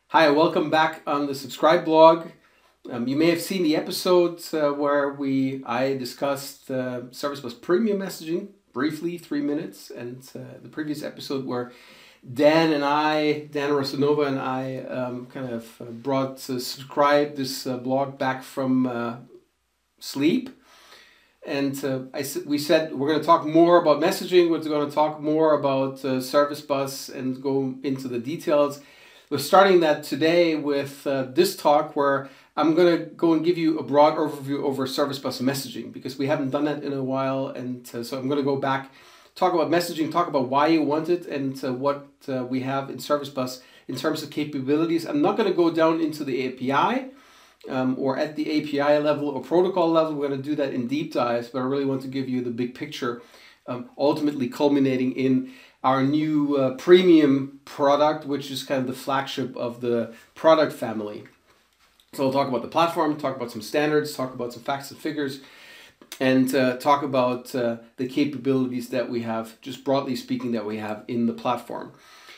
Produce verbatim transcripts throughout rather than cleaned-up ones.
Hi, welcome back on the Subscribe blog. Um, you may have seen the episode uh, where we I discussed uh, Service Bus Premium messaging briefly, three minutes, and uh, the previous episode where Dan and I, Dan Rosanova and I, um, kind of uh, brought uh, Subscribe, this uh, blog, back from uh, sleep. And uh, I we said we're going to talk more about messaging. We're going to talk more about uh, Service Bus and go into the details. We're starting that today with uh, this talk where I'm going to go and give you a broad overview over Service Bus messaging because we haven't done that in a while. And uh, so I'm going to go back, talk about messaging, talk about why you want it and uh, what uh, we have in Service Bus in terms of capabilities. I'm not going to go down into the A P I um, or at the A P I level or protocol level. We're going to do that in deep dives, but I really want to give you the big picture, um, ultimately culminating in our new uh, premium product, which is kind of the flagship of the product family. So we'll talk about the platform, talk about some standards, talk about some facts and figures, and uh, talk about uh, the capabilities that we have, just broadly speaking, that we have in the platform.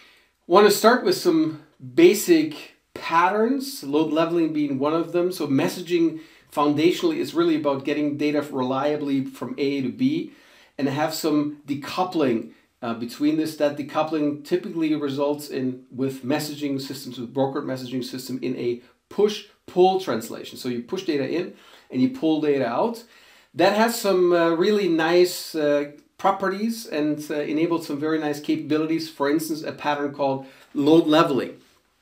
I want to start with some basic patterns, load leveling being one of them. So messaging foundationally is really about getting data reliably from A to B and have some decoupling Uh, between this. That decoupling typically results in, with messaging systems, with brokered messaging system, in a push-pull translation. So you push data in and you pull data out. That has some uh, really nice uh, properties and uh, enabled some very nice capabilities. For instance, a pattern called load leveling.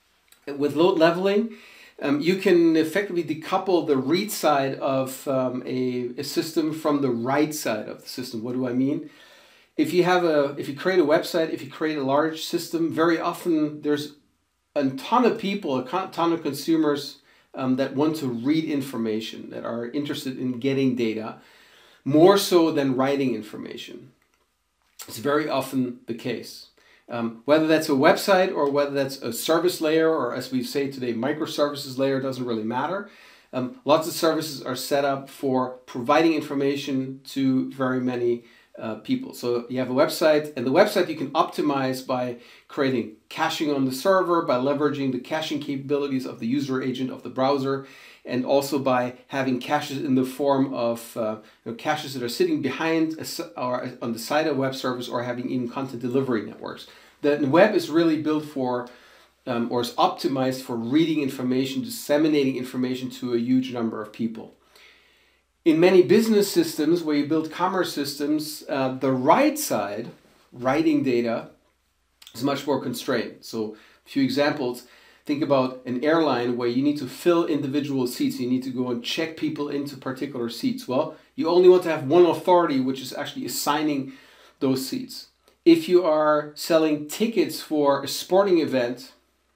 With load leveling, um, you can effectively decouple the read side of um, a, a system from the write side of the system. What do I mean? If you have a, if you create a website, if you create a large system, very often there's a ton of people, a ton of consumers um, that want to read information, that are interested in getting data, more so than writing information. It's very often the case. Um, whether that's a website or whether that's a service layer, or as we say today, microservices layer, doesn't really matter. Um, lots of services are set up for providing information to very many Uh, people. So you have a website, and the website you can optimize by creating caching on the server, by leveraging the caching capabilities of the user agent of the browser, and also by having caches in the form of uh, you know, caches that are sitting behind a, or on the side of a web service, or having even content delivery networks. The web is really built for um, or is optimized for reading information, disseminating information to a huge number of people. In many business systems where you build commerce systems, uh, the write side, writing data, is much more constrained. So a few examples. Think about an airline where you need to fill individual seats. You need to go and check people into particular seats. Well, you only want to have one authority, which is actually assigning those seats. If you are selling tickets for a sporting event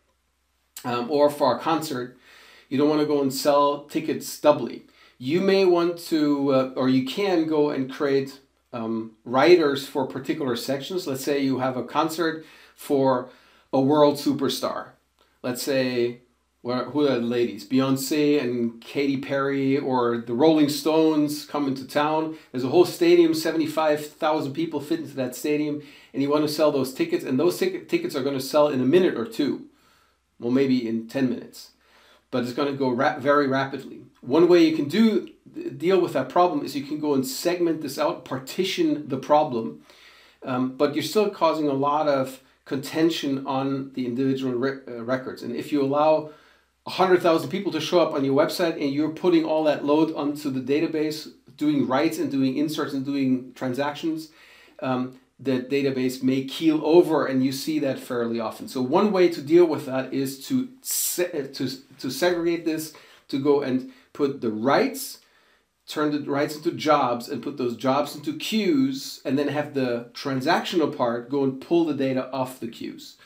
um, or for a concert, you don't want to go and sell tickets doubly. You may want to, uh, or you can go and create um, writers for particular sections. Let's say you have a concert for a world superstar. Let's say, well, who are the ladies? Beyonce and Katy Perry, or the Rolling Stones come into town. There's a whole stadium, seventy-five thousand people fit into that stadium, and you want to sell those tickets, and those tic tickets are going to sell in a minute or two. Well, maybe in ten minutes. But it's going to go ra very rapidly. One way you can do deal with that problem is you can go and segment this out, partition the problem, um, but you're still causing a lot of contention on the individual re uh, records. And if you allow one hundred thousand people to show up on your website and you're putting all that load onto the database, doing writes and doing inserts and doing transactions, um, the database may keel over, and you see that fairly often. So one way to deal with that is to se to, to segregate this, to go and put the writes, turn the writes into jobs, and put those jobs into queues, and then have the transactional part go and pull the data off the queues.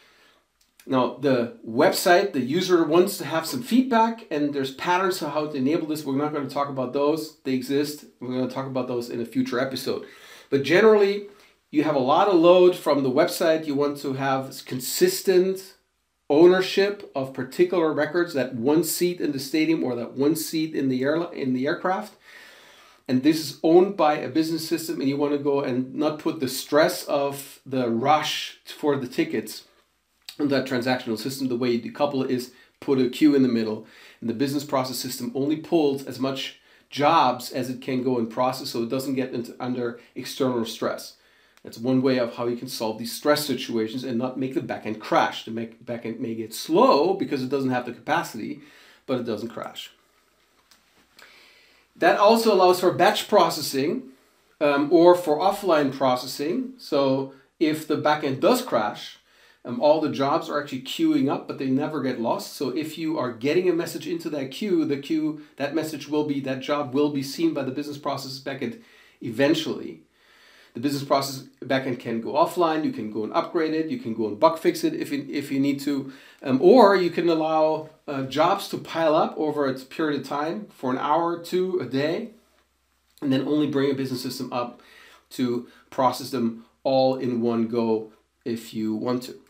Now, the website, the user wants to have some feedback, and there's patterns to how to enable this. We're not going to talk about those. They exist. We're going to talk about those in a future episode. But generally, you have a lot of load from the website. You want to have consistent ownership of particular records, that one seat in the stadium or that one seat in the air in the aircraft. And this is owned by a business system, and you want to go and not put the stress of the rush for the tickets on that transactional system, the way you decouple it is put a queue in the middle, and the business process system only pulls as much jobs as it can go and process, so it doesn't get into, under external stress. That's one way of how you can solve these stress situations and not make the backend crash. The backend may get slow because it doesn't have the capacity, but it doesn't crash. That also allows for batch processing um, or for offline processing. So if the backend does crash, um, all the jobs are actually queuing up, but they never get lost. So if you are getting a message into that queue, the queue, that message will be, that job will be seen by the business process backend eventually. The business process backend can go offline, you can go and upgrade it, you can go and bug fix it if you, if you need to, um, or you can allow uh, jobs to pile up over a period of time for an hour, two, a day, and then only bring a business system up to process them all in one go if you want to.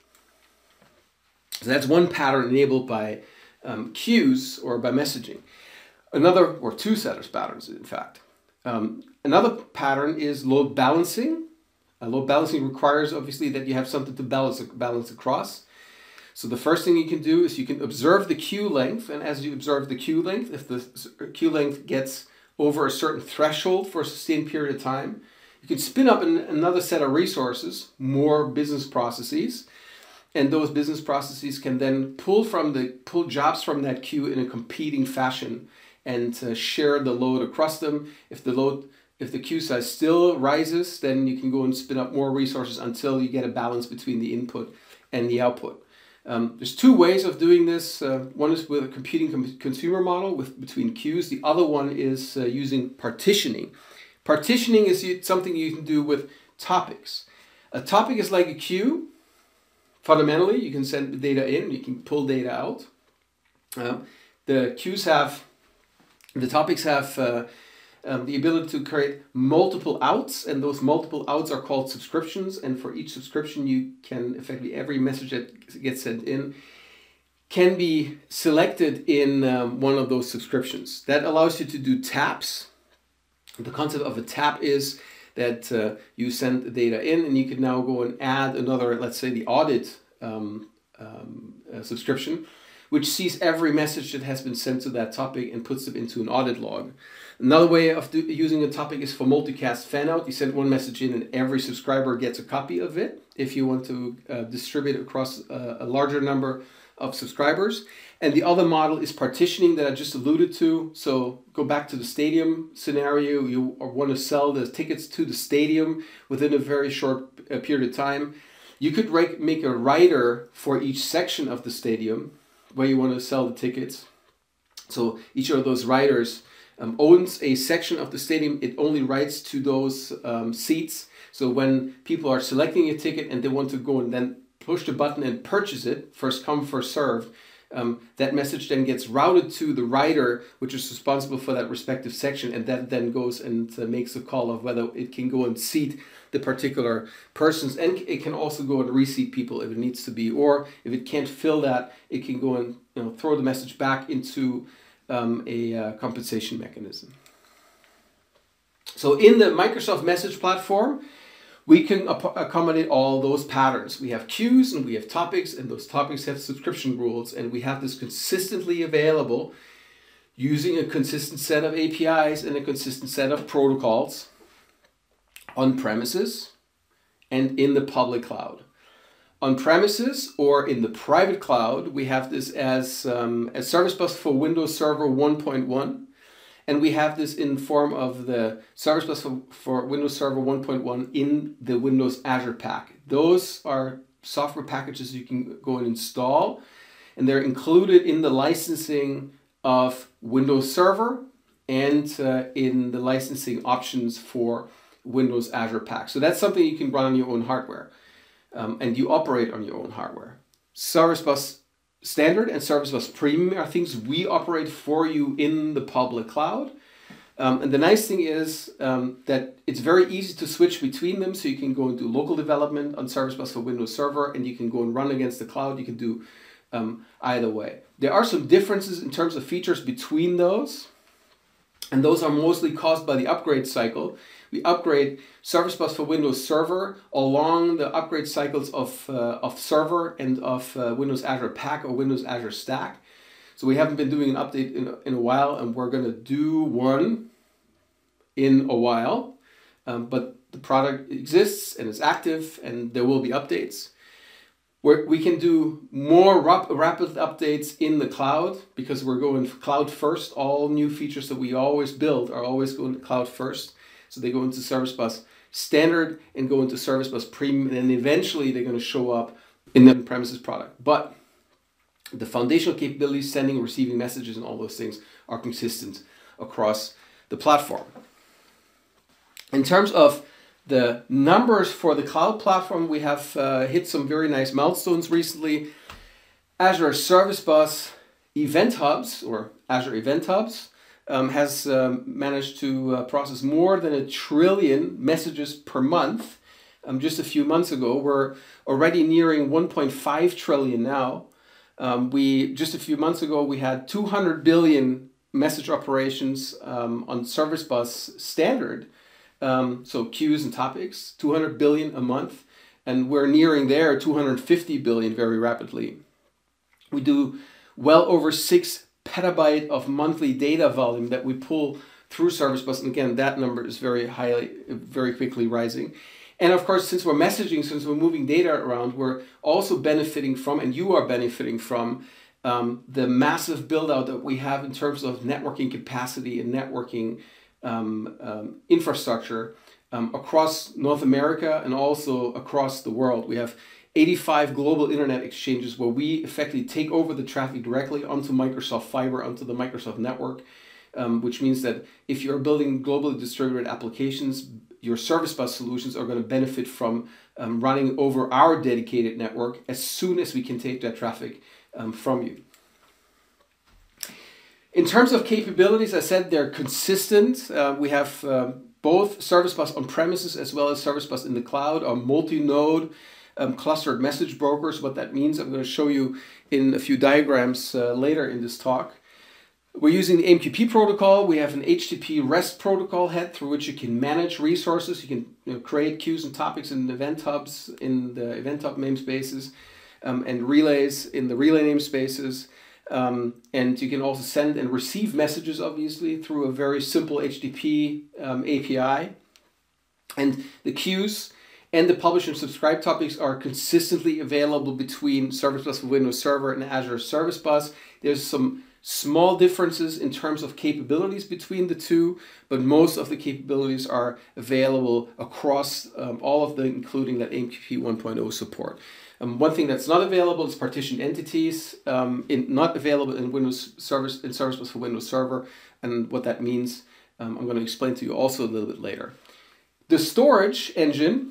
So that's one pattern enabled by um, queues or by messaging. Another, or two set of patterns in fact. Um, another pattern is load balancing. Uh, load balancing requires obviously that you have something to balance, balance across. So the first thing you can do is you can observe the queue length, and as you observe the queue length, if the queue length gets over a certain threshold for a sustained period of time, you can spin up an, another set of resources, more business processes, and those business processes can then pull from the pull jobs from that queue in a competing fashion and uh, share the load across them. If the load, if the queue size still rises, then you can go and spin up more resources until you get a balance between the input and the output. Um, there's two ways of doing this. Uh, one is with a computing com consumer model with between queues. The other one is uh, using partitioning. Partitioning is something you can do with topics. A topic is like a queue. Fundamentally, you can send data in, you can pull data out. Uh, the queues have The topics have uh, um, the ability to create multiple outs, and those multiple outs are called subscriptions. And for each subscription, you can effectively, every message that gets sent in can be selected in um, one of those subscriptions. That allows you to do taps. The concept of a tap is that uh, you send the data in, and you can now go and add another, let's say the audit um, um, uh, subscription, which sees every message that has been sent to that topic and puts them into an audit log. Another way of do, using a topic is for multicast fan-out. You send one message in and every subscriber gets a copy of it if you want to uh, distribute it across a, a larger number of subscribers. And the other model is partitioning that I just alluded to. So go back to the stadium scenario. You want to sell the tickets to the stadium within a very short uh, period of time. You could make a rider for each section of the stadium where you want to sell the tickets. So each of those riders um, owns a section of the stadium. It only writes to those um, seats. So when people are selecting a ticket and they want to go and then push the button and purchase it, first come, first served, um, that message then gets routed to the rider, which is responsible for that respective section, and that then goes and uh, makes a call of whether it can go and seat the particular persons, and it can also go and reseat people if it needs to be, or if it can't fill that, it can go and you know throw the message back into um, a uh, compensation mechanism. So in the Microsoft Message Platform, we can accommodate all those patterns. We have queues and we have topics, and those topics have subscription rules, and we have this consistently available using a consistent set of A P Is and a consistent set of protocols on premises and in the public cloud. On premises or in the private cloud, we have this as um, a service bus for Windows Server one point one. And we have this in form of the service bus for, for Windows Server one point one in the Windows Azure Pack. Those are software packages you can go and install, and they're included in the licensing of Windows Server and uh, in the licensing options for Windows Azure Pack. So that's something you can run on your own hardware, um, and you operate on your own hardware. Service Bus Standard and Service Bus Premium are things we operate for you in the public cloud. Um, and the nice thing is um, that it's very easy to switch between them. So you can go and do local development on Service Bus for Windows Server, and you can go and run against the cloud. You can do um, either way. There are some differences in terms of features between those. And those are mostly caused by the upgrade cycle. We upgrade Service Bus for Windows Server along the upgrade cycles of, uh, of Server and of uh, Windows Azure Pack or Windows Azure Stack. So we haven't been doing an update in, in a while, and we're going to do one in a while. Um, but the product exists and is active, and there will be updates. Where we can do more rap rapid updates in the cloud because we're going cloud first. All new features that we always build are always going to cloud first. So they go into Service Bus Standard and go into Service Bus Premium, and eventually they're going to show up in the premises product. But the foundational capabilities, sending and receiving messages and all those things, are consistent across the platform. In terms of the numbers for the cloud platform, we have uh, hit some very nice milestones recently. Azure Service Bus Event Hubs, or Azure Event Hubs, um, has um, managed to uh, process more than a trillion messages per month. Um, just a few months ago, we're already nearing one point five trillion now. Um, we just a few months ago we had two hundred billion message operations um, on Service Bus Standard. Um, so queues and topics, two hundred billion a month, and we're nearing there two hundred fifty billion very rapidly. We do well over six petabyte of monthly data volume that we pull through Service Bus, and again, that number is very highly, very quickly rising. And of course, since we're messaging, since we're moving data around, we're also benefiting from, and you are benefiting from, um, the massive build out that we have in terms of networking capacity and networking Um, um, infrastructure um, across North America and also across the world. We have eighty-five global internet exchanges where we effectively take over the traffic directly onto Microsoft Fiber, onto the Microsoft network, um, which means that if you're building globally distributed applications, your Service Bus solutions are going to benefit from um, running over our dedicated network as soon as we can take that traffic um, from you. In terms of capabilities, I said they're consistent. Uh, we have uh, both Service Bus on premises as well as Service Bus in the cloud, or multi-node um, clustered message brokers. What that means, I'm going to show you in a few diagrams uh, later in this talk. We're using the A M Q P protocol. We have an H T T P REST protocol head through which you can manage resources. You can you know, create queues and topics in event hubs, in the event hub namespaces, um, and relays in the relay namespaces. Um, and you can also send and receive messages, obviously, through a very simple H T T P um, A P I. And the queues and the publish and subscribe topics are consistently available between Service Bus for Windows Server and Azure Service Bus. There's some small differences in terms of capabilities between the two, but most of the capabilities are available across um, all of them, including that A M Q P one point oh support. Um, one thing that's not available is partitioned entities, um, in, not available in Windows Service in Service Bus for Windows Server, and what that means um, I'm going to explain to you also a little bit later. The storage engine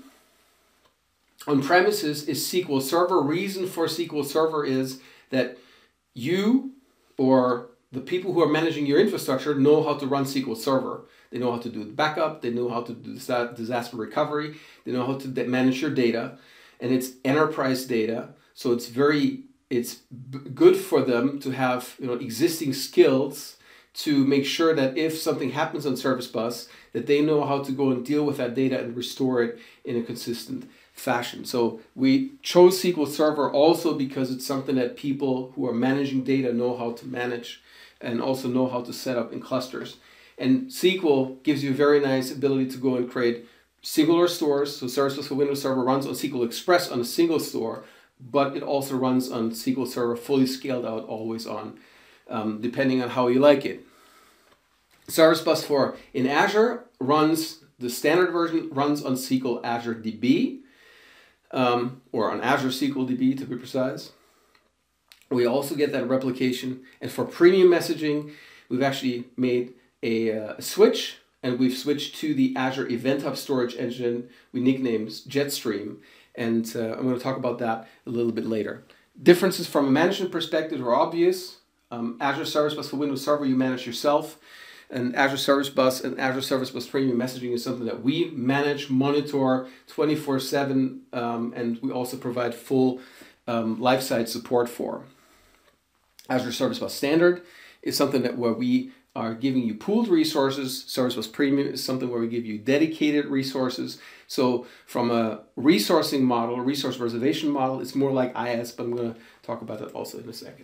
on premises is S Q L Server. Reason for S Q L Server is that you or the people who are managing your infrastructure know how to run S Q L Server. They know how to do the backup, they know how to do disaster recovery, they know how to manage your data, and it's enterprise data, so it's very it's good for them to have you know existing skills to make sure that if something happens on Service Bus, that they know how to go and deal with that data and restore it in a consistent fashion. So we chose S Q L Server also because it's something that people who are managing data know how to manage and also know how to set up in clusters. And S Q L gives you a very nice ability to go and create singular stores. So Service Bus for Windows Server runs on S Q L Express on a single store, but it also runs on S Q L Server fully scaled out, always on, um, depending on how you like it. Service Bus for in Azure runs, the standard version runs on S Q L Azure D B, um, or on Azure S Q L D B to be precise. We also get that replication. And for premium messaging, we've actually made a, uh, a switch, and we've switched to the Azure Event Hub storage engine we nicknamed Jetstream. And uh, I'm going to talk about that a little bit later. Differences from a management perspective are obvious. Um, Azure Service Bus for Windows Server you manage yourself. And Azure Service Bus and Azure Service Bus Premium Messaging is something that we manage, monitor twenty-four seven, um, and we also provide full um, life-side support for. Azure Service Bus Standard is something that where we are giving you pooled resources. Service Bus Premium is something where we give you dedicated resources. So from a resourcing model, a resource reservation model, it's more like I I S, but I'm going to talk about that also in a second.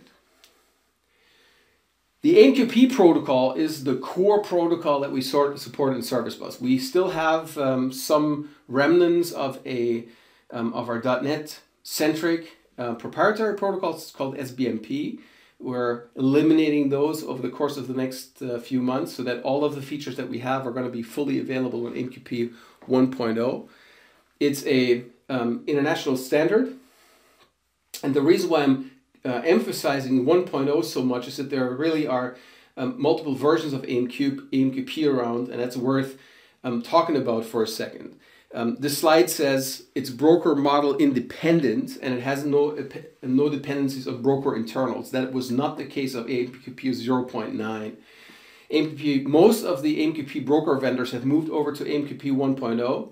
The A M Q P protocol is the core protocol that we sort support in Service Bus. We still have um, some remnants of a um, of our .NET centric uh, proprietary protocols called S B M P. We're eliminating those over the course of the next uh, few months so that all of the features that we have are going to be fully available in A M Q P one point oh. It's a um, international standard, and the reason why I'm Uh, emphasizing one point oh so much is that there really are um, multiple versions of A M Q, A M Q P around, and that's worth um, talking about for a second. Um, this slide says it's broker model independent, and it has no, no dependencies of broker internals. That was not the case of A M Q P zero point nine. A M Q P, most of the A M Q P broker vendors have moved over to A M Q P one point oh,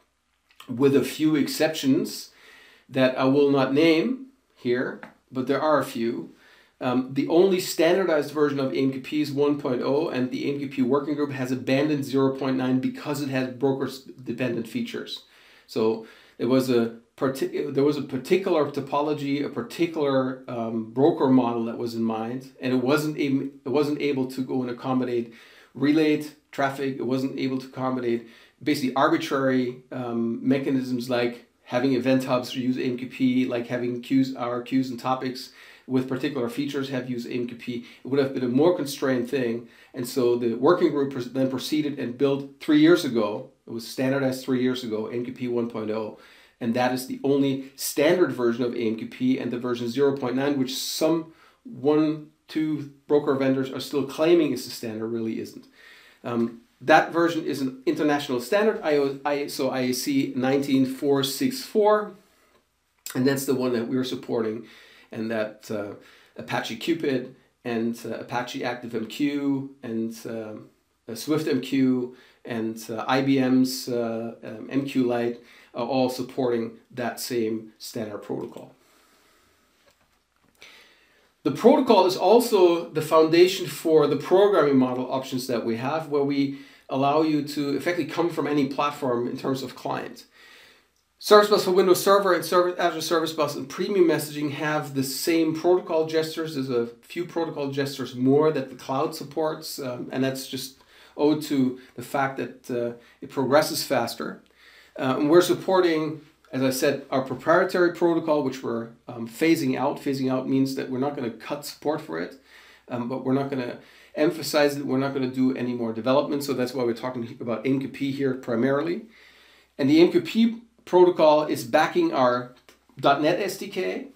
with a few exceptions that I will not name here, but there are a few. Um, the only standardized version of A M Q P is one point oh, and the A M Q P working group has abandoned zero point nine because it has broker-dependent features. So there was a there was a particular topology, a particular um, broker model that was in mind, and it wasn't able, it wasn't able to go and accommodate relayed traffic. It wasn't able to accommodate basically arbitrary um, mechanisms like having event hubs use A M Q P, like having queues, our queues and topics with particular features have used A M Q P. It would have been a more constrained thing. And so the working group then proceeded and built three years ago, it was standardized three years ago, A M Q P one point oh. And that is the only standard version of A M Q P, and the version zero point nine, which some one, two broker vendors are still claiming is the standard, really isn't. Um, That version is an international standard, I S O I A C nineteen four sixty-four, and that's the one that we're supporting, and that uh, Apache Cupid and uh, Apache ActiveMQ and um, SwiftMQ and uh, I B M's uh, um, M Q Lite are all supporting that same standard protocol. The protocol is also the foundation for the programming model options that we have, where we allow you to effectively come from any platform in terms of client. Service Bus for Windows Server and Service, Azure Service Bus and Premium Messaging have the same protocol gestures. There's a few protocol gestures more that the cloud supports, um, and that's just owed to the fact that uh, it progresses faster. Uh, and we're supporting, as I said, our proprietary protocol, which we're um, phasing out. Phasing out means that we're not going to cut support for it, um, but we're not going to emphasize that we're not going to do any more development. So that's why we're talking about A M Q P here primarily. And the A M Q P protocol is backing our .NET S D K,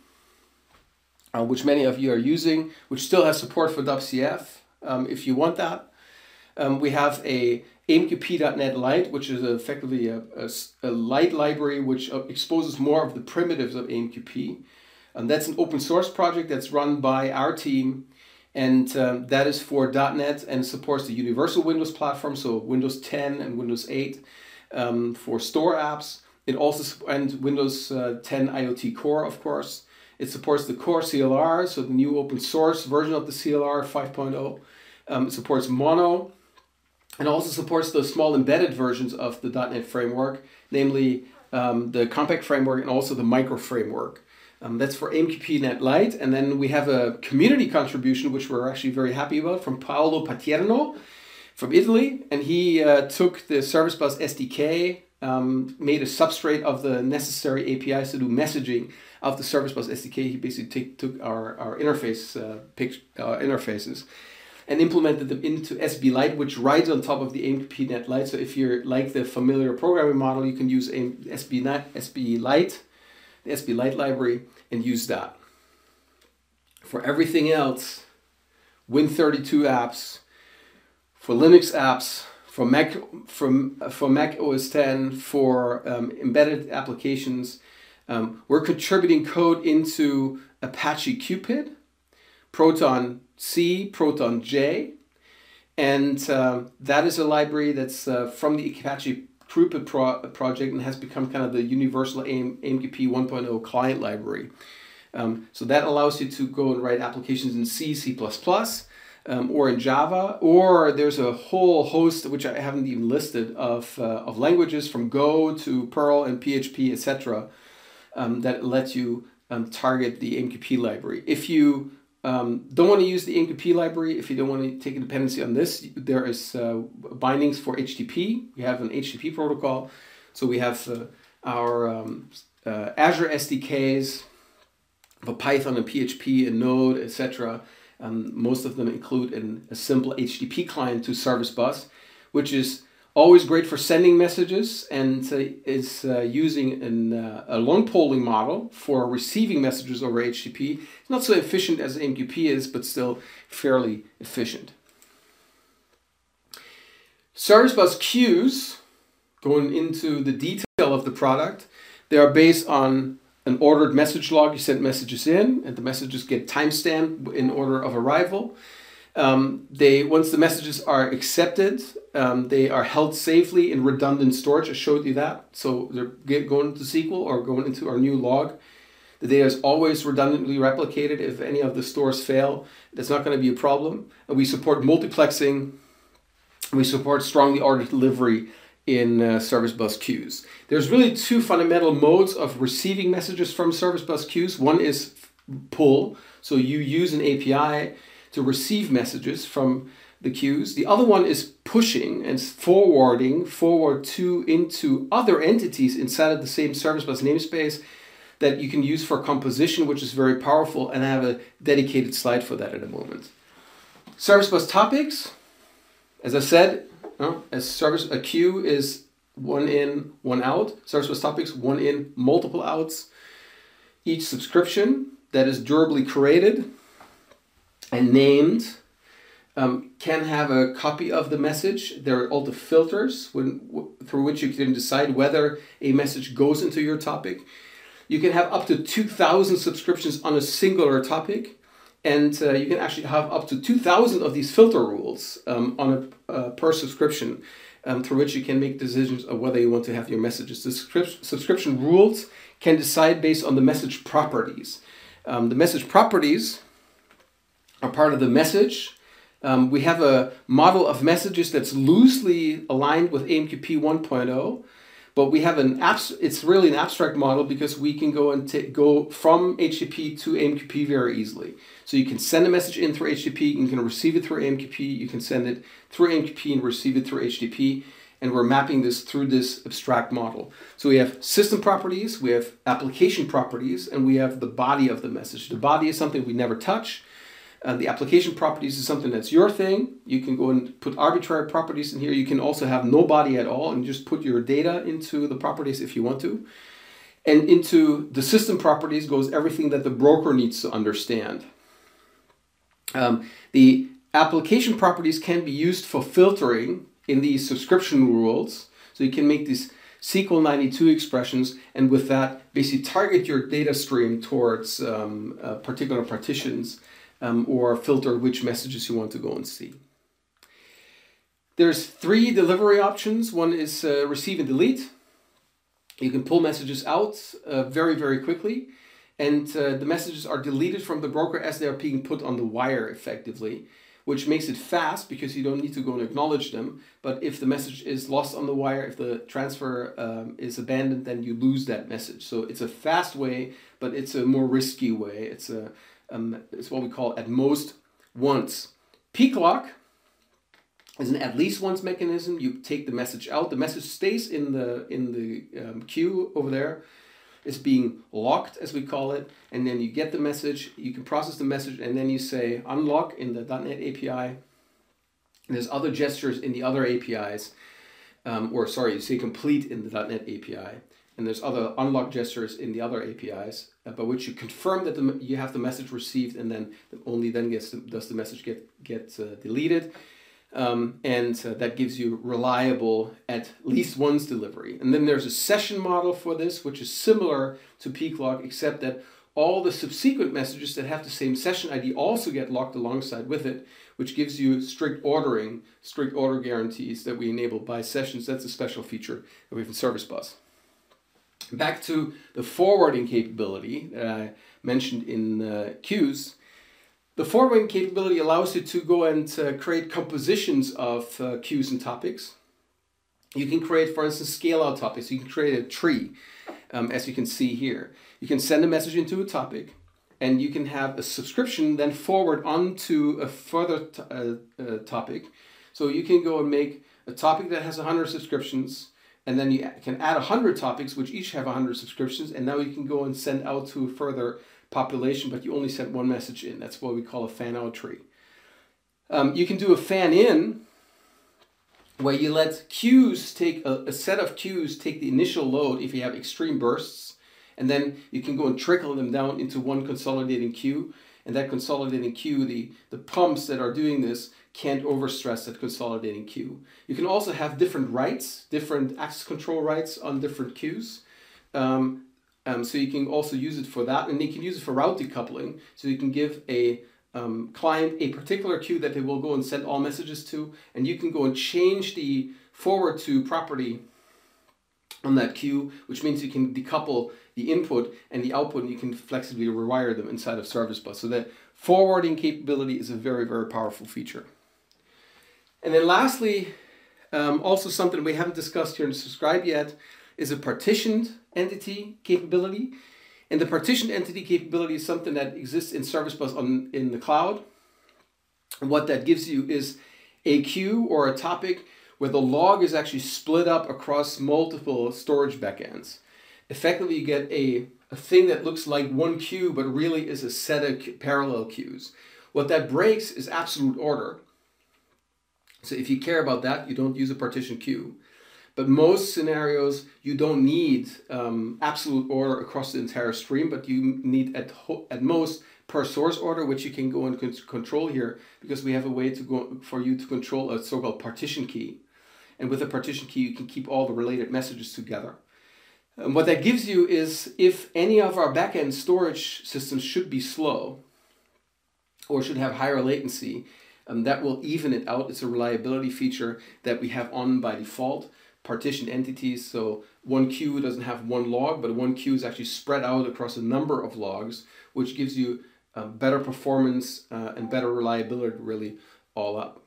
uh, which many of you are using, which still has support for W C F um, if you want that. Um, we have a A M Q P dot net Lite, which is effectively a, a, a light library which exposes more of the primitives of A M Q P. And that's an open source project that's run by our team. And um, that is for .NET and supports the universal Windows platform, so Windows ten and Windows eight um, for store apps. It also and Windows uh, ten IoT Core, of course. It supports the Core C L R, so the new open source version of the C L R five point oh. Um, it supports Mono, and also supports the small embedded versions of the .NET framework, namely um, the Compact framework and also the Micro framework. Um, that's for A M Q P dot net Lite, and then we have a community contribution which we're actually very happy about from Paolo Patierno from Italy, and he uh, took the Service Bus S D K, um, made a substrate of the necessary A P Is to do messaging of the Service Bus S D K. He basically take, took our, our interface uh, pic, uh, interfaces and implemented them into S B Lite, which rides on top of the A M Q P dot net Lite. So if you're like the familiar programming model, you can use S B Lite, the S B Lite library, and use that. For everything else, Win thirty-two apps, for Linux apps, for Mac, from, for Mac O S ten, for um, embedded applications, um, we're contributing code into Apache Cupid, Proton C, Proton J, and uh, that is a library that's uh, from the Apache Cupid pro project and has become kind of the universal A M Q P one point oh client library. Um, so that allows you to go and write applications in C, C plus plus. um, or in Java, or there's a whole host, which I haven't even listed, of, uh, of languages from Go to Perl and P H P, et cetera, um, that let you um, target the A M Q P library. If you um, don't want to use the A M Q P library, if you don't want to take a dependency on this, there is uh, bindings for H T T P. We have an H T T P protocol. So we have uh, our um, uh, Azure S D Ks for Python and P H P and Node, et cetera. Um, most of them include an, a simple H T T P client to Service Bus, which is always great for sending messages and uh, is uh, using an, uh, a long polling model for receiving messages over H T T P. It's not so efficient as A M Q P is, but still fairly efficient. Service Bus queues, going into the detail of the product, they are based on an ordered message log. You send messages in, and the messages get timestamped in order of arrival. Um, they once the messages are accepted, um, they are held safely in redundant storage. I showed you that. So they're get, going into S Q L or going into our new log. The data is always redundantly replicated. If any of the stores fail, that's not going to be a problem. And we support multiplexing. We support strongly ordered delivery in uh, Service Bus queues. There's really two fundamental modes of receiving messages from Service Bus queues. One is pull, so you use an A P I to receive messages from the queues. The other one is pushing and forwarding forward to into other entities inside of the same Service Bus namespace that you can use for composition, which is very powerful, and I have a dedicated slide for that in a moment. Service Bus topics, as I said, Uh, as service, a queue is one in, one out. Service Bus topics, one in, multiple outs. Each subscription that is durably created and named um, can have a copy of the message. There are all the filters when, through which you can decide whether a message goes into your topic. You can have up to two thousand subscriptions on a singular topic. And uh, you can actually have up to two thousand of these filter rules um, on a uh, per subscription, um, through which you can make decisions of whether you want to have your messages. The subscription, subscription rules can decide based on the message properties. Um, the message properties are part of the message. Um, we have a model of messages that's loosely aligned with A M Q P one point oh. But we have an abs it's really an abstract model because we can go and go from H T T P to A M Q P very easily. So you can send a message in through H T T P, you can receive it through A M Q P, you can send it through A M Q P and receive it through H T T P, and we're mapping this through this abstract model. So we have system properties, we have application properties, and we have the body of the message. The body is something we never touch. Uh, the application properties is something that's your thing. You can go and put arbitrary properties in here. You can also have no body at all and just put your data into the properties if you want to. And into the system properties goes everything that the broker needs to understand. Um, the application properties can be used for filtering in these subscription rules. So you can make these S Q L ninety-two expressions, and with that, basically target your data stream towards um, uh, particular partitions. Um, or filter which messages you want to go and see. There's three delivery options. One is uh, receive and delete. You can pull messages out uh, very, very quickly. And uh, the messages are deleted from the broker as they are being put on the wire effectively, which makes it fast because you don't need to go and acknowledge them. But if the message is lost on the wire, if the transfer um, is abandoned, then you lose that message. So it's a fast way, but it's a more risky way. It's a Um, it's what we call at most once. Peak lock is an at least once mechanism. You take the message out. The message stays in the in the um, queue over there. It's being locked, as we call it, and then you get the message. You can process the message, and then you say unlock in the dot net A P I. And there's other gestures in the other A P Is, um, or sorry, you say complete in the dot net A P I. And there's other unlock gestures in the other A P Is, uh, by which you confirm that the, you have the message received, and then only then gets the, does the message get get uh, deleted, um, and uh, that gives you reliable at least once delivery. And then there's a session model for this, which is similar to peak lock, except that all the subsequent messages that have the same session I D also get locked alongside with it, which gives you strict ordering, strict order guarantees that we enable by sessions. That's a special feature that we have in Service Bus. Back to the forwarding capability that I mentioned in uh, queues. The forwarding capability allows you to go and uh, create compositions of uh, queues and topics. You can create, for instance, scale out topics. You can create a tree, um, as you can see here. You can send a message into a topic, and you can have a subscription then forward onto a further t uh, uh, topic. So you can go and make a topic that has one hundred subscriptions, and then you can add one hundred topics which each have one hundred subscriptions, and now you can go and send out to a further population, but you only send one message in. That's what we call a fan-out tree. Um, you can do a fan-in, where you let queues take, a, a set of queues take the initial load if you have extreme bursts, and then you can go and trickle them down into one consolidating queue, and that consolidating queue, the, the pumps that are doing this can't overstress that consolidating queue. You can also have different rights, different access control rights on different queues. Um, um, so you can also use it for that, and you can use it for route decoupling. So you can give a um, client a particular queue that they will go and send all messages to, and you can go and change the forward to property on that queue, which means you can decouple the input and the output, and you can flexibly rewire them inside of Service Bus. So that forwarding capability is a very, very powerful feature. And then lastly, um, also something we haven't discussed here in Subscribe yet, is a partitioned entity capability. And the partitioned entity capability is something that exists in Service Bus on, in the cloud. And what that gives you is a queue or a topic where the log is actually split up across multiple storage backends. Effectively, you get a, a thing that looks like one queue, but really is a set of parallel queues. What that breaks is absolute order. So if you care about that, you don't use a partition queue. But most scenarios, you don't need um, absolute order across the entire stream, but you need at, at most per source order, which you can go and control here, because we have a way to go for you to control a so-called partition key. And with a partition key, you can keep all the related messages together. And what that gives you is, if any of our backend storage systems should be slow or should have higher latency, um, that will even it out. It's a reliability feature that we have on by default. Partitioned entities, so one queue doesn't have one log, but one queue is actually spread out across a number of logs, which gives you uh, better performance uh, and better reliability, really all up.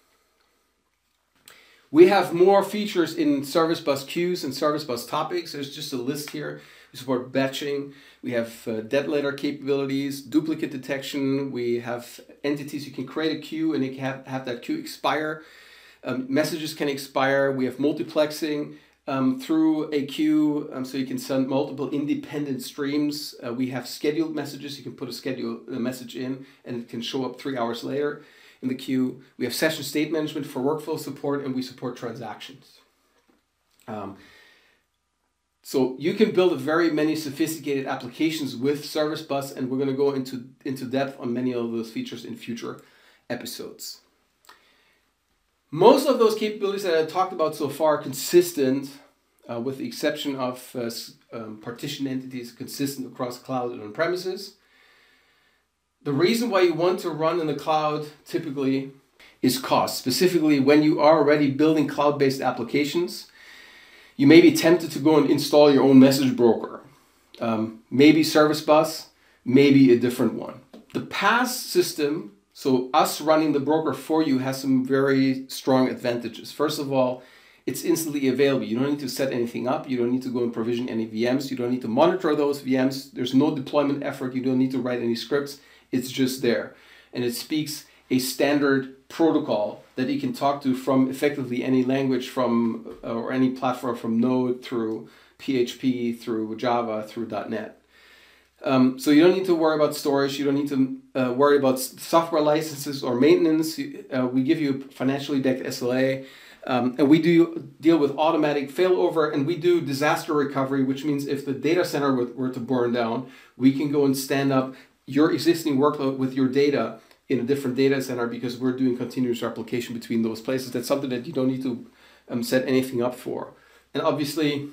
We have more features in Service Bus queues and Service Bus topics. There's just a list here. We support batching. We have uh, dead letter capabilities, duplicate detection. We have entities. You can create a queue and you can have, have that queue expire. Um, messages can expire. We have multiplexing um, through a queue, um, so you can send multiple independent streams. Uh, we have scheduled messages. You can put a schedule a message in, and it can show up three hours later in the queue. We have session state management for workflow support, and we support transactions. Um, so you can build a very many sophisticated applications with Service Bus, and we're going to go into, into depth on many of those features in future episodes. Most of those capabilities that I talked about so far are consistent, uh, with the exception of uh, um, partition entities, consistent across cloud and on premises. The reason why you want to run in the cloud typically is cost. Specifically, when you are already building cloud-based applications, you may be tempted to go and install your own message broker. Um, maybe Service Bus, maybe a different one. The P A S system, so us running the broker for you, has some very strong advantages. First of all, it's instantly available. You don't need to set anything up. You don't need to go and provision any V Ms. You don't need to monitor those V Ms. There's no deployment effort. You don't need to write any scripts. It's just there. And it speaks a standard protocol that you can talk to from effectively any language from or any platform, from Node through P H P, through Java, through .NET. Um, so you don't need to worry about storage. You don't need to uh, worry about software licenses or maintenance. Uh, we give you financially backed S L A. Um, and we do deal with automatic failover, and we do disaster recovery, which means if the data center were, were to burn down, we can go and stand up your existing workload with your data in a different data center, because we're doing continuous replication between those places. That's something that you don't need to um, set anything up for. And obviously,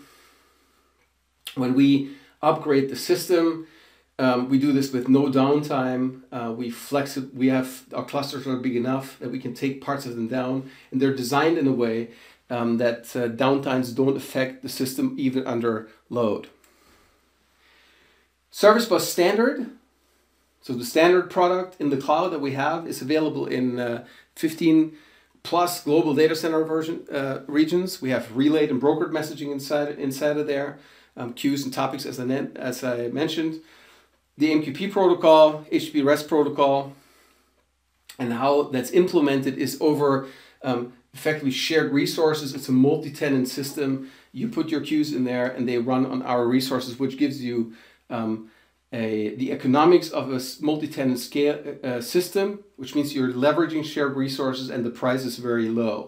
when we upgrade the system, um, we do this with no downtime. Uh, we flex it. We have, our clusters are big enough that we can take parts of them down, and they're designed in a way um, that uh, downtimes don't affect the system even under load. Service Bus Standard. So the standard product in the cloud that we have is available in uh, fifteen plus global data center version uh, regions. We have relayed and brokered messaging inside inside of there, um, queues and topics as I, as I mentioned, the M Q P protocol, H T T P REST protocol, and how that's implemented is over um, effectively shared resources. It's a multi-tenant system. You put your queues in there and they run on our resources, which gives you um, a, the economics of a multi-tenant scale uh, system, which means you're leveraging shared resources and the price is very low.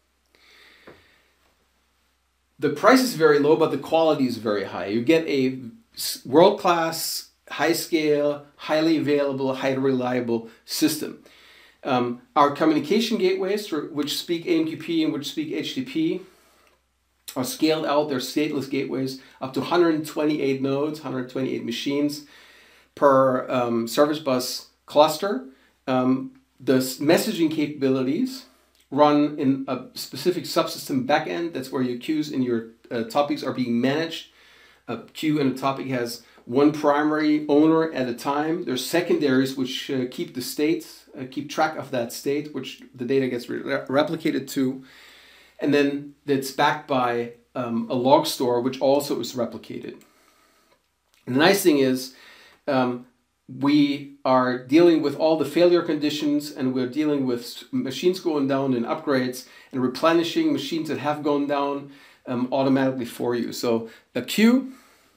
The price is very low, but the quality is very high. You get a world-class, high-scale, highly available, highly reliable system. Um, our communication gateways, which speak A M Q P and which speak H T T P, are scaled out. They're stateless gateways up to one hundred twenty-eight nodes, one hundred twenty-eight machines per um, service bus cluster. Um, the messaging capabilities run in a specific subsystem backend. That's where your queues and your uh, topics are being managed. A queue and a topic has one primary owner at a time. There's secondaries which uh, keep the state, uh, keep track of that state, which the data gets re replicated to. And then that's backed by um, a log store, which also is replicated. And the nice thing is um, we are dealing with all the failure conditions, and we're dealing with machines going down and upgrades and replenishing machines that have gone down um, automatically for you. So a queue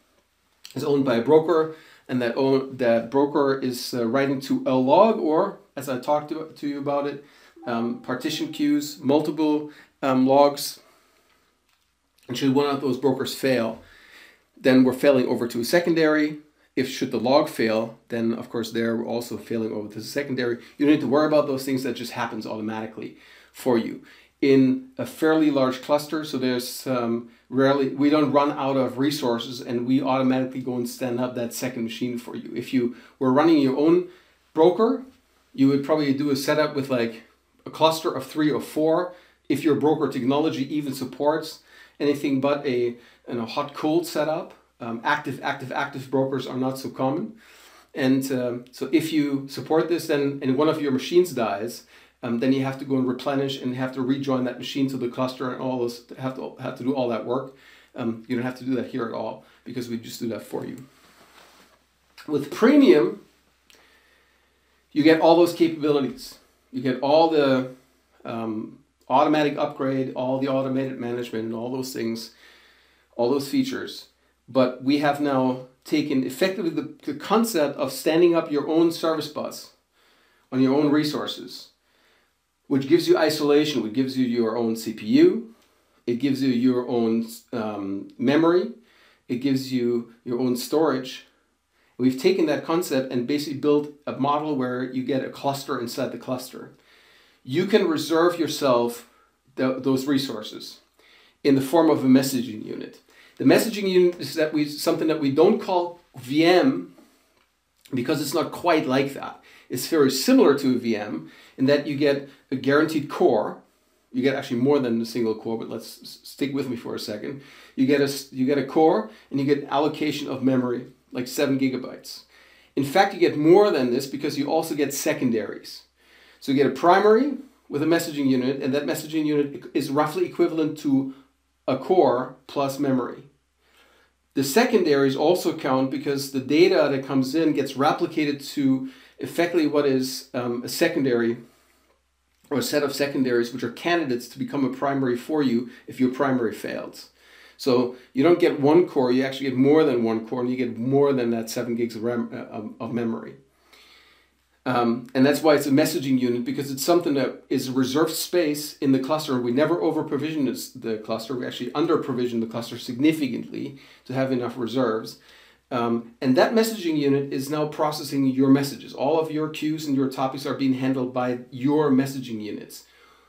is owned by a broker, and that, own, that broker is uh, writing to a log, or as I talked to, to you about it, um, partition queues, multiple um, logs. And should one of those brokers fail, then we're failing over to a secondary. If should the log fail, then of course they're also failing over to the secondary. You don't need to worry about those things. That just happens automatically for you. In a fairly large cluster, so there's um, rarely, we don't run out of resources and we automatically go and stand up that second machine for you. If you were running your own broker, you would probably do a setup with like a cluster of three or four. If your broker technology even supports anything but a you know, hot cold setup, um, active, active, active brokers are not so common. And um, so if you support this, then and one of your machines dies, Um, then you have to go and replenish and have to rejoin that machine to the cluster and all this, have to have to do all that work. Um, you don't have to do that here at all because we just do that for you. With Premium, you get all those capabilities. You get all the um, automatic upgrade, all the automated management and all those things, all those features. But we have now taken effectively the, the concept of standing up your own service bus on your own resources, which gives you isolation, which gives you your own C P U, it gives you your own um, memory, it gives you your own storage. We've taken that concept and basically built a model where you get a cluster inside the cluster. You can reserve yourself the, those resources in the form of a messaging unit. The messaging unit is that we, something that we don't call V M because it's not quite like that. It's very similar to a V M in that you get a guaranteed core. You get actually more than a single core, but let's stick with me for a second. You get a, you get a core and you get allocation of memory, like seven gigabytes. In fact, you get more than this because you also get secondaries. So you get a primary with a messaging unit, and that messaging unit is roughly equivalent to a core plus memory. The secondaries also count because the data that comes in gets replicated to effectively what is um, a secondary or a set of secondaries which are candidates to become a primary for you if your primary fails. So you don't get one core, you actually get more than one core and you get more than that seven gigs of, rem uh, of memory. Um, and that's why it's a messaging unit, because it's something that is reserved space in the cluster. We never over provision the cluster, we actually under provision the cluster significantly to have enough reserves. Um, and that messaging unit is now processing your messages. All of your queues and your topics are being handled by your messaging units.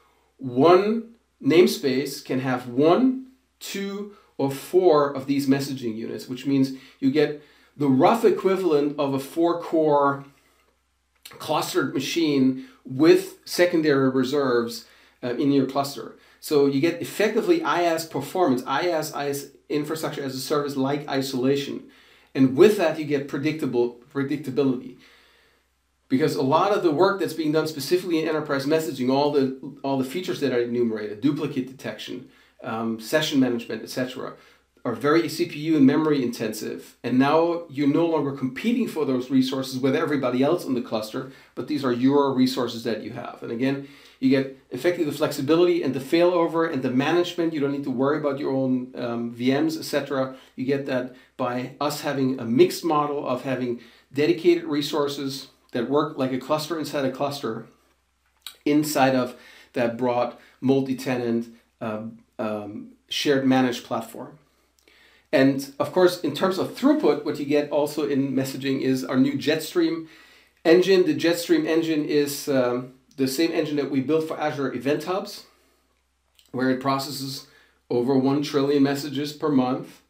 One namespace can have one, two, or four of these messaging units, which means you get the rough equivalent of a four-core clustered machine with secondary reserves uh, in your cluster. So you get effectively IaaS performance, IaaS, IaaS infrastructure as a service like isolation. And with that, you get predictable predictability. Because a lot of the work that's being done specifically in enterprise messaging, all the all the features that are enumerated, duplicate detection, um, session management, et cetera, are very C P U and memory intensive. And now you're no longer competing for those resources with everybody else in the cluster, but these are your resources that you have. And again, you get effectively the flexibility and the failover and the management. You don't need to worry about your own um, V Ms, et cetera. You get that by us having a mixed model of having dedicated resources that work like a cluster inside a cluster inside of that broad multi-tenant um, um, shared managed platform. And of course, in terms of throughput, what you get also in messaging is our new Jetstream engine. The Jetstream engine is um, the same engine that we built for Azure Event Hubs, where it processes over one trillion messages per month.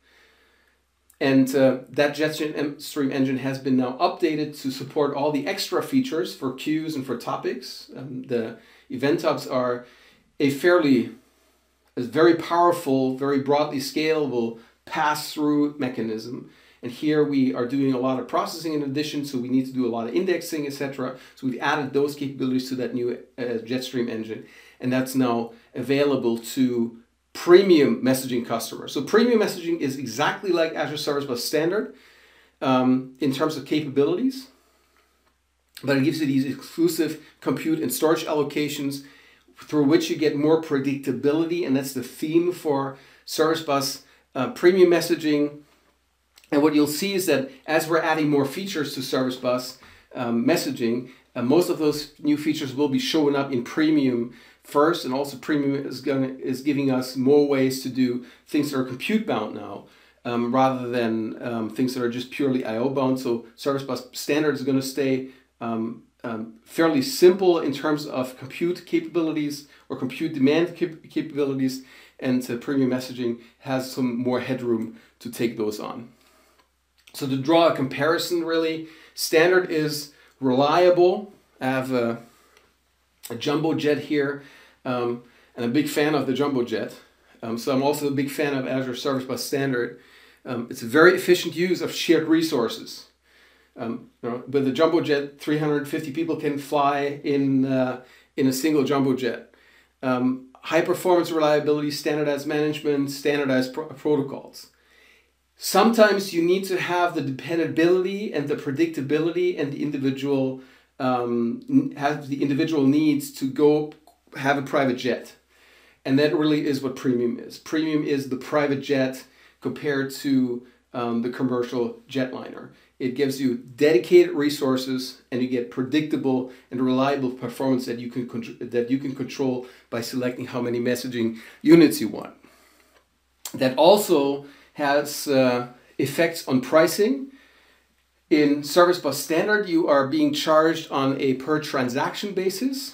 And uh, that Jetstream engine has been now updated to support all the extra features for queues and for topics. Um, the Event Hubs are a fairly, a very powerful, very broadly scalable pass-through mechanism. And here we are doing a lot of processing in addition, so we need to do a lot of indexing, et cetera. So we've added those capabilities to that new uh, Jetstream engine, and that's now available to premium messaging customers. So premium messaging is exactly like Azure Service Bus Standard um, in terms of capabilities, but it gives you these exclusive compute and storage allocations through which you get more predictability, and that's the theme for Service Bus uh, premium messaging. And what you'll see is that as we're adding more features to Service Bus um, messaging, uh, most of those new features will be showing up in premium first, and also premium is going is giving us more ways to do things that are compute bound now, um, rather than um, things that are just purely I O bound. So Service Bus Standard is going to stay um, um, fairly simple in terms of compute capabilities or compute demand cap capabilities, and uh, premium messaging has some more headroom to take those on. So to draw a comparison, really, Standard is reliable. I have a, a jumbo jet here, um, and a big fan of the jumbo jet. Um, so I'm also a big fan of Azure Service Bus Standard. Um, it's a very efficient use of shared resources. Um, you know, with the jumbo jet, three hundred fifty people can fly in uh, in a single jumbo jet. Um, high performance reliability, standardized management, standardized pro protocols. Sometimes you need to have the dependability and the predictability and the individual um, have the individual needs to go have a private jet. And that really is what premium is. Premium is the private jet compared to um, the commercial jetliner. It gives you dedicated resources, and you get predictable and reliable performance that you can that you can control by selecting how many messaging units you want. That also has uh, effects on pricing. In Service Bus Standard, you are being charged on a per transaction basis.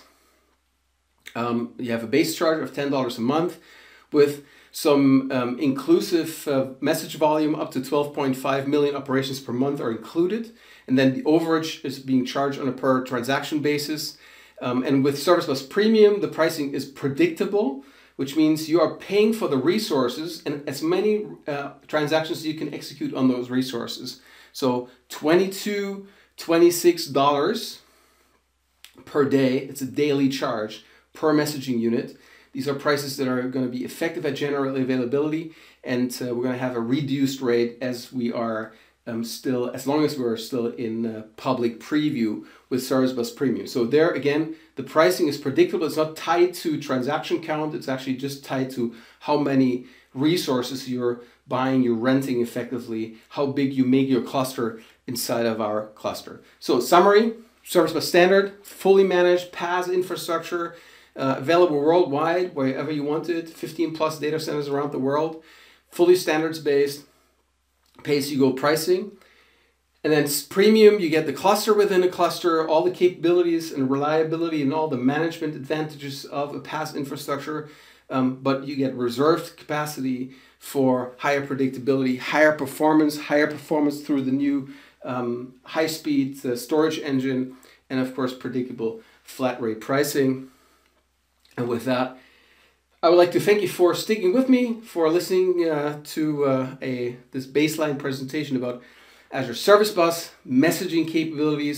Um, you have a base charge of ten dollars a month with some um, inclusive uh, message volume up to twelve point five million operations per month are included. And then the overage is being charged on a per transaction basis. Um, and with Service Bus Premium, the pricing is predictable, which means you are paying for the resources and as many uh, transactions as you can execute on those resources. So twenty-two, twenty-six dollars per day, it's a daily charge per messaging unit. These are prices that are going to be effective at general availability, and uh, we're going to have a reduced rate as we are um, still, as long as we're still in uh, public preview with Service Bus Premium. So there again, the pricing is predictable. It's not tied to transaction count. It's actually just tied to how many resources you're buying, you're renting effectively, how big you make your cluster inside of our cluster. So summary, Service Bus Standard, fully managed PaaS infrastructure, uh, available worldwide, wherever you want it, fifteen plus data centers around the world, fully standards-based, pay-as-you-go pricing. And then Premium, you get the cluster within a cluster, all the capabilities and reliability and all the management advantages of a PaaS infrastructure, um, but you get reserved capacity for higher predictability, higher performance, higher performance through the new um, high-speed uh, storage engine, and of course predictable flat rate pricing. And with that, I would like to thank you for sticking with me, for listening uh, to uh, a this baseline presentation about Azure Service Bus, messaging capabilities,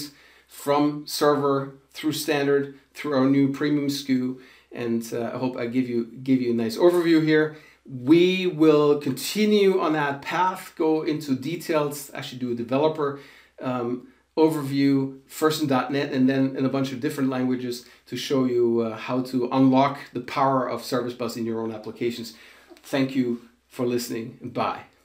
from server through standard through our new premium S K U. And uh, I hope I give you give you a nice overview here. We will continue on that path, go into details, actually do a developer um, overview first in dot net and then in a bunch of different languages to show you uh, how to unlock the power of Service Bus in your own applications. Thank you for listening, and bye.